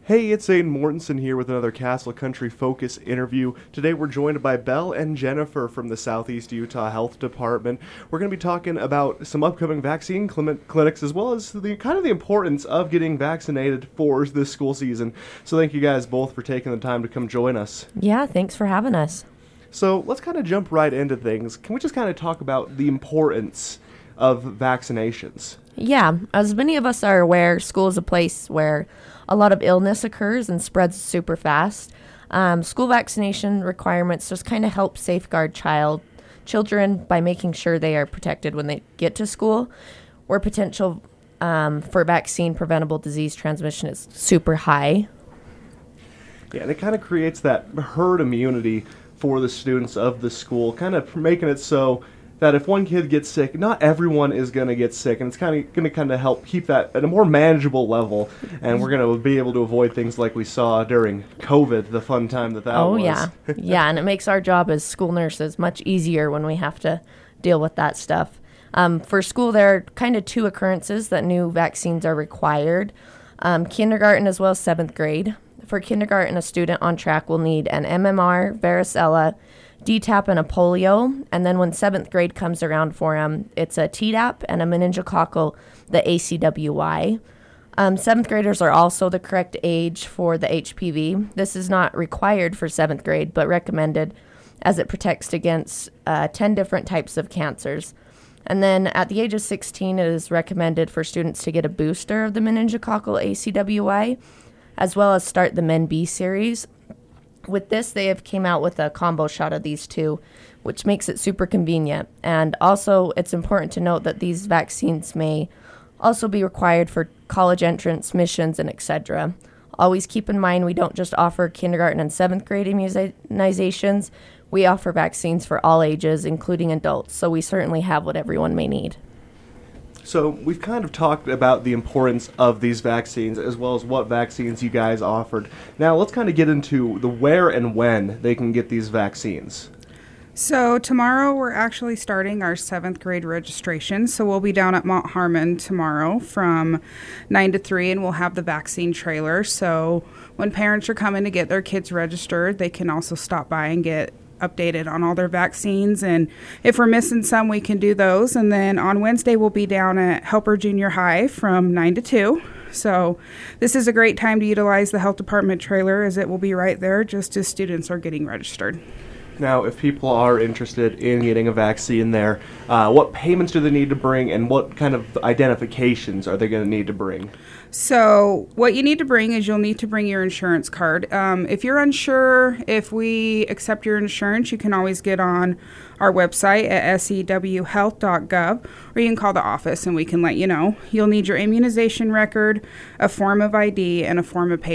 Hey, it's Aiden Mortensen here with another Castle Country Focus interview. Today we're joined by Belle and Jennifer from the Southeast Utah Health Department. We're going to be talking about some upcoming vaccine clinics as well as the importance of getting vaccinated for this school season. So thank you guys both for taking the time to come join us. Yeah, thanks for having us. So let's kind of jump right into things. Can we just kind of talk about the importance of vaccinations? Yeah, as many of us are aware, school is a place where a lot of illness occurs and spreads super fast. School vaccination requirements just kind of help safeguard children by making sure they are protected when they get to school, where potential for vaccine preventable disease transmission is super high. Yeah, and it kind of creates that herd immunity for the students of the school, kind of making it so that if one kid gets sick, not everyone is going to get sick, and it's going to help keep that at a more manageable level, and we're going to be able to avoid things like we saw during COVID, the fun time that was. Oh, yeah. Yeah, and it makes our job as school nurses much easier when we have to deal with that stuff. For school, there are kind of two occurrences that new vaccines are required, kindergarten as well as 7th grade. For kindergarten, a student on track will need an MMR, varicella, DTaP, and a polio. And then when 7th grade comes around for him, it's a Tdap and a meningococcal, the ACWY. 7th graders are also the correct age for the HPV. This is not required for 7th grade, but recommended as it protects against 10 different types of cancers. And then at the age of 16, it is recommended for students to get a booster of the meningococcal ACWY, as well as start the Men-B series. With this, they have came out with a combo shot of these two, which makes it super convenient. And also, it's important to note that these vaccines may also be required for college entrance, missions, and etc. Always keep in mind we don't just offer kindergarten and 7th grade immunizations. We offer vaccines for all ages, including adults, so we certainly have what everyone may need. So we've kind of talked about the importance of these vaccines as well as what vaccines you guys offered. Now let's kind of get into the where and when they can get these vaccines. So tomorrow we're actually starting our 7th grade registration. So we'll be down at Mount Harmon tomorrow from 9 to 3, and we'll have the vaccine trailer. So when parents are coming to get their kids registered, they can also stop by and get updated on all their vaccines, and if we're missing some, we can do those. And then on Wednesday we'll be down at Helper Junior High from 9 to 2. So this is a great time to utilize the health department trailer, as it will be right there just as students are getting registered. Now, if people are interested in getting a vaccine there, what payments do they need to bring, and what kind of identifications are they going to need to bring? So what you need to bring is you'll need to bring your insurance card. If you're unsure if we accept your insurance, you can always get on our website at sewhealth.gov, or you can call the office and we can let you know. You'll need your immunization record, a form of ID, and a form of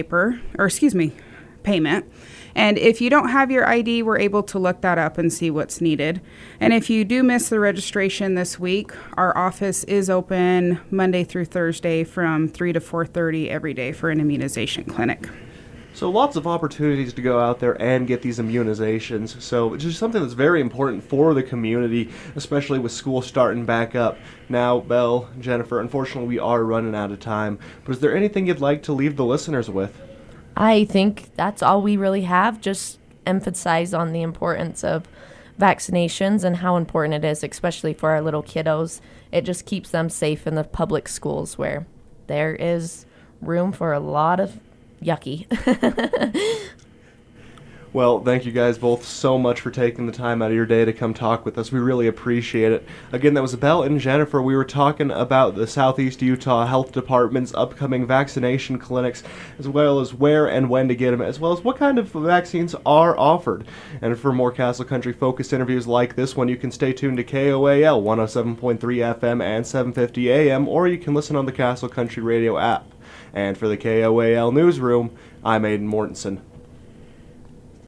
payment. And if you don't have your ID, we're able to look that up and see what's needed. And if you do miss the registration this week, our office is open Monday through Thursday from 3 to 4:30 every day for an immunization clinic. So lots of opportunities to go out there and get these immunizations. So it's just something that's very important for the community, especially with school starting back up. Now, Belle, Jennifer, unfortunately we are running out of time, but is there anything you'd like to leave the listeners with? I think that's all we really have. Just emphasize on the importance of vaccinations and how important it is, especially for our little kiddos. It just keeps them safe in the public schools where there is room for a lot of yucky. Well, thank you guys both so much for taking the time out of your day to come talk with us. We really appreciate it. Again, that was Belle and Jennifer. We were talking about the Southeast Utah Health Department's upcoming vaccination clinics, as well as where and when to get them, as well as what kind of vaccines are offered. And for more Castle Country focused interviews like this one, you can stay tuned to KOAL 107.3 FM and 750 AM, or you can listen on the Castle Country Radio app. And for the KOAL Newsroom, I'm Aiden Mortensen.